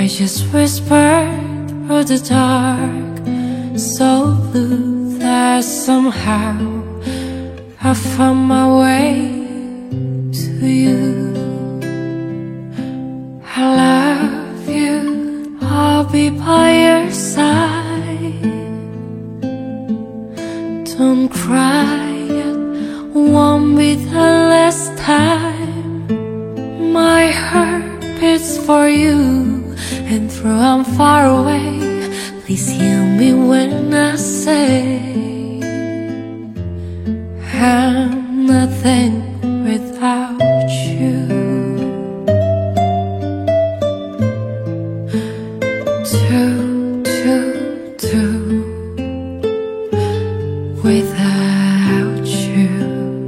I just whispered through the dark, so blue that somehow I found my way to you. I love you, I'll be by your side. Don't cry, it won't be the last time. My heart beats for you, and though I'm far away, please hear me when I say I'm nothing without you. Without you.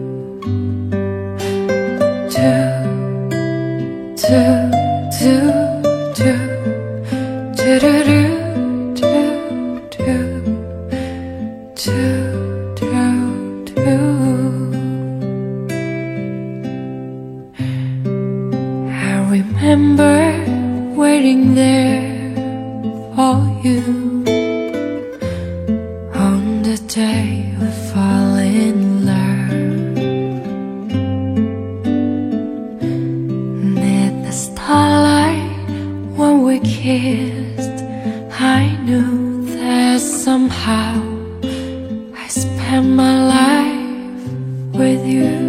I remember waiting there for you on the day we fall in love. Neath the starlight when we kissed, I knew that somehow I spent my life with you.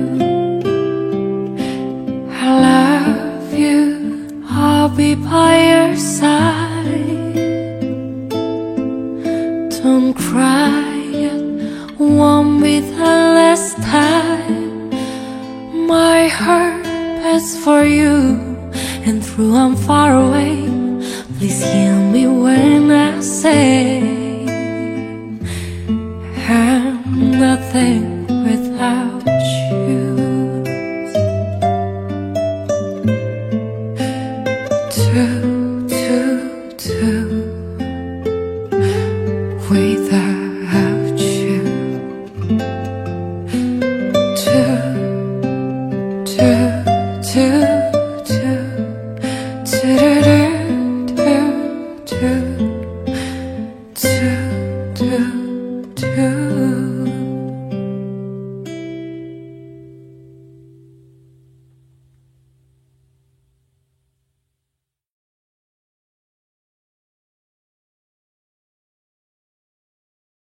I love you, I'll be by your side. Don't cry, it won't be the last time. My heart beats for you, and though I'm far away, please hear me when I say I'm nothing